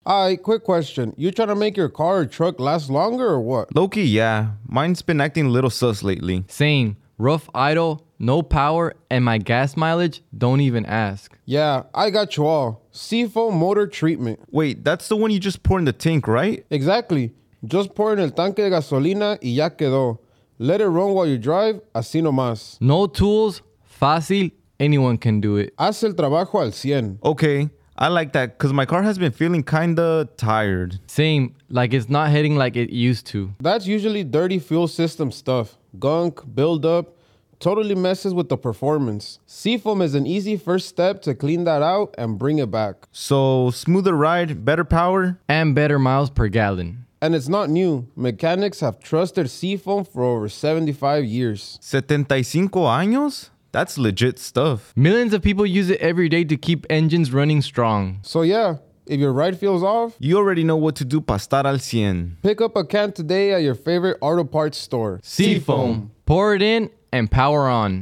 Alright, quick question. You trying to make your car or truck last longer or what? Low-key, yeah. Mine's been acting a little sus lately. Same. Rough idle, no power, and my gas mileage, don't even ask. Yeah, I got you all. Seafoam motor treatment. Wait, that's the one you just pour in the tank, right? Exactly. Just pour en el tanque de gasolina y ya quedó. Let it run while you drive, así nomás. No tools, fácil, anyone can do it. Haz el trabajo al 100. Okay, I like that because my car has been feeling kinda tired. Same, like it's not hitting like it used to. That's usually dirty fuel system stuff. Gunk, buildup, totally messes with the performance. Seafoam is an easy first step to clean that out and bring it back. So, smoother ride, better power? And better miles per gallon. And it's not new. Mechanics have trusted Seafoam for over 75 years. 75 años? That's legit stuff. Millions of people use it every day to keep engines running strong. So yeah, if your ride feels off, You already know what to do para estar al 100. pick up a can today at your favorite auto parts store. Seafoam. Pour it in and power on.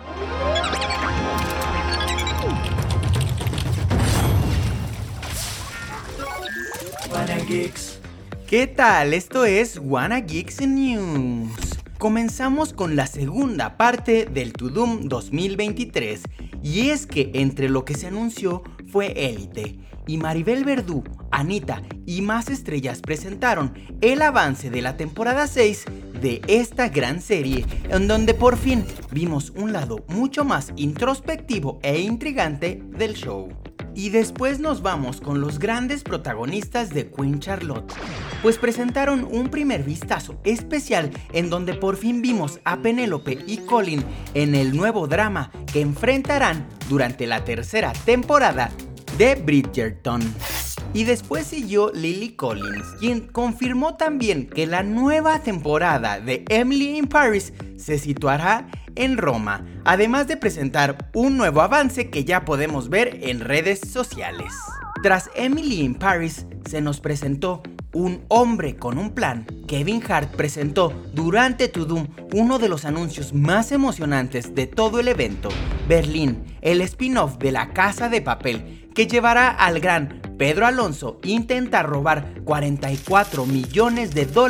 ¿Qué tal? Esto es Wanna Geeks News. Comenzamos con la segunda parte del To Doom 2023 y es que entre lo que se anunció fue Élite y Maribel Verdú, Anita y más estrellas presentaron el avance de la temporada 6 de esta gran serie, en donde por fin vimos un lado mucho más introspectivo e intrigante del show. Y después nos vamos con los grandes protagonistas de Queen Charlotte, pues presentaron un primer vistazo especial en donde por fin vimos a Penélope y Colin en el nuevo drama que enfrentarán durante la tercera temporada de Bridgerton. Y después siguió Lily Collins, quien confirmó también que la nueva temporada de Emily in Paris se situará en Roma, además de presentar un nuevo avance que ya podemos ver en redes sociales. Tras Emily in Paris se nos presentó un hombre con un plan. Kevin Hart presentó durante To Doom uno de los anuncios más emocionantes de todo el evento, Berlín, el spin-off de La Casa de Papel, que llevará al gran Pedro Alonso intentar robar $44 millones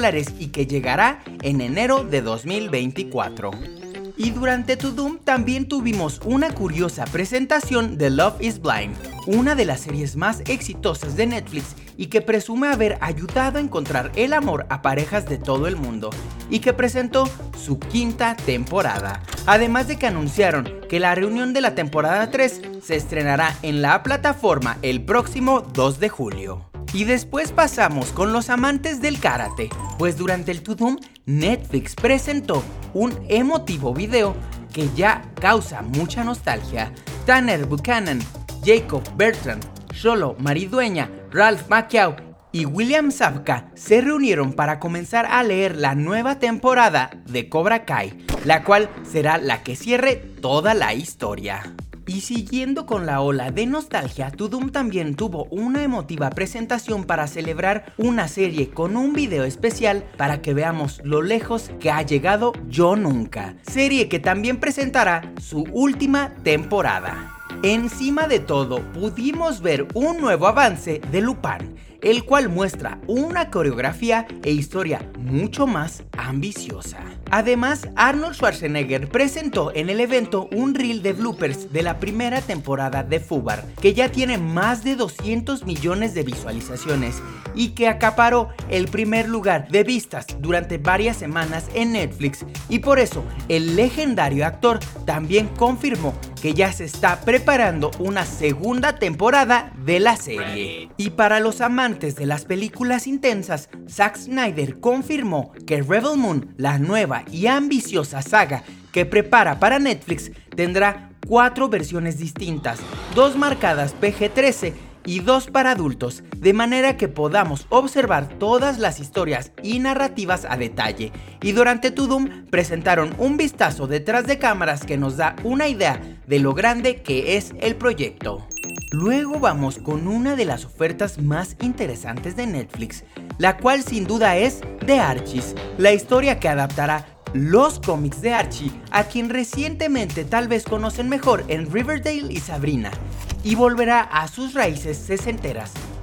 y que llegará en enero de 2024. Y durante To Doom también tuvimos una curiosa presentación de Love is Blind, una de las series más exitosas de Netflix y que presume haber ayudado a encontrar el amor a parejas de todo el mundo, y que presentó su quinta temporada. Además de que anunciaron que la reunión de la temporada 3 se estrenará en la plataforma el próximo 2 de julio. Y después pasamos con los amantes del karate, pues durante el To Doom, Netflix presentó un emotivo video que ya causa mucha nostalgia. Tanner Buchanan, Jacob Bertrand, Xolo Maridueña, Ralph Macchio y William Zabka se reunieron para comenzar a leer la nueva temporada de Cobra Kai, la cual será la que cierre toda la historia. Y siguiendo con la ola de nostalgia, To Doom también tuvo una emotiva presentación para celebrar una serie con un video especial para que veamos lo lejos que ha llegado Yo Nunca, serie que también presentará su última temporada. Encima de todo, pudimos ver un nuevo avance de Lupin, el cual muestra una coreografía e historia mucho más ambiciosa. Además, Arnold Schwarzenegger presentó en el evento un reel de bloopers de la primera temporada de Fubar, que ya tiene más de 200 millones de visualizaciones y que acaparó el primer lugar de vistas durante varias semanas en Netflix, y por eso el legendario actor también confirmó que ya se está preparando una segunda temporada de la serie. Y para los amantes de las películas intensas, Zack Snyder confirmó que Rebel Moon, la nueva y ambiciosa saga que prepara para Netflix, tendrá 4 versiones distintas, 2 marcadas PG-13 y 2 para adultos, de manera que podamos observar todas las historias y narrativas a detalle. Y durante To Doom presentaron un vistazo detrás de cámaras que nos da una idea de lo grande que es el proyecto. Luego vamos con una de las ofertas más interesantes de Netflix, la cual sin duda es The Archies, la historia que adaptará los cómics de Archie, a quien recientemente tal vez conocen mejor en Riverdale y Sabrina, y volverá a sus raíces sesenteras.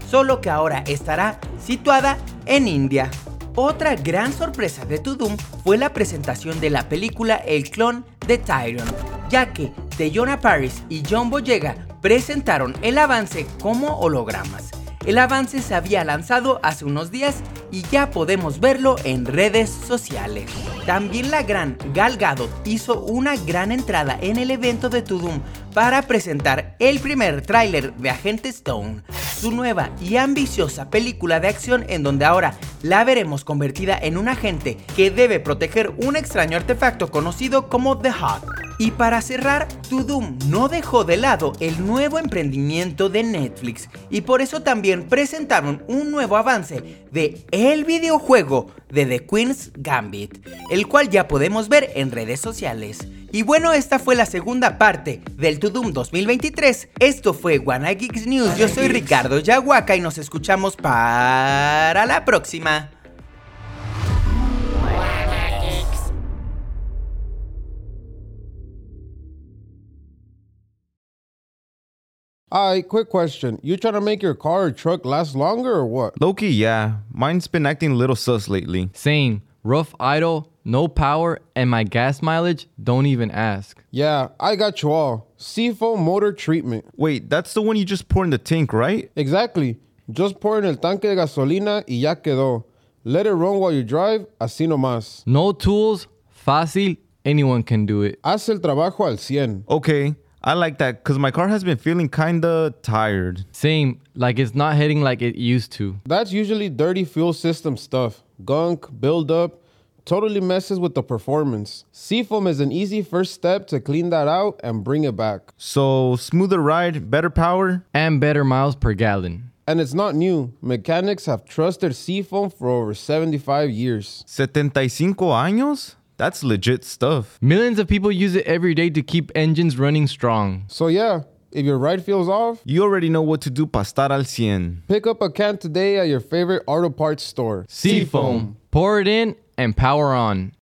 solo que ahora estará situada en India. Otra gran sorpresa de Tudum fue la presentación de la película El clon de Tyrion, ya que Teyona Paris y John Boyega presentaron el avance como hologramas. El avance se había lanzado hace unos días y ya podemos verlo en redes sociales. También la gran Gal Gadot hizo una gran entrada en el evento de Tudum para presentar el primer tráiler de Agente Stone, su nueva y ambiciosa película de acción en donde ahora la veremos convertida en un agente que debe proteger un extraño artefacto conocido como The Hawk. Y para cerrar, Tudum no dejó de lado el nuevo emprendimiento de Netflix y por eso también presentaron un nuevo avance de el videojuego de The Queen's Gambit, el cual ya podemos ver en redes sociales. Y bueno, esta fue la segunda parte del Tudum 2023. Esto fue Wanna Geeks News. Yo soy Ricardo Yahuaca y nos escuchamos para la próxima. Alright, quick question. You trying to make your car or truck last longer or what? Low-key, yeah. Mine's been acting a little sus lately. Same. Rough idle, no power, and my gas mileage, don't even ask. Yeah, I got you all. Seafoam motor treatment. Wait, that's the one you just pour in the tank, right? Exactly. Just pour en el tanque de gasolina y ya quedó. Let it run while you drive, así nomás. No tools, fácil, anyone can do it. Haz el trabajo al 100. Okay, I like that because my car has been feeling kinda tired. Same, like it's not hitting like it used to. That's usually dirty fuel system stuff. Gunk, buildup, totally messes with the performance. Seafoam is an easy first step to clean that out and bring it back. So, smoother ride, better power? And better miles per gallon. And it's not new. Mechanics have trusted Seafoam for over 75 years. 75 años? That's legit stuff. Millions of people use it every day to keep engines running strong. So yeah, if your ride feels off, You already know what to do para estar al 100. pick up a can today at your favorite auto parts store. Seafoam. Pour it in and power on.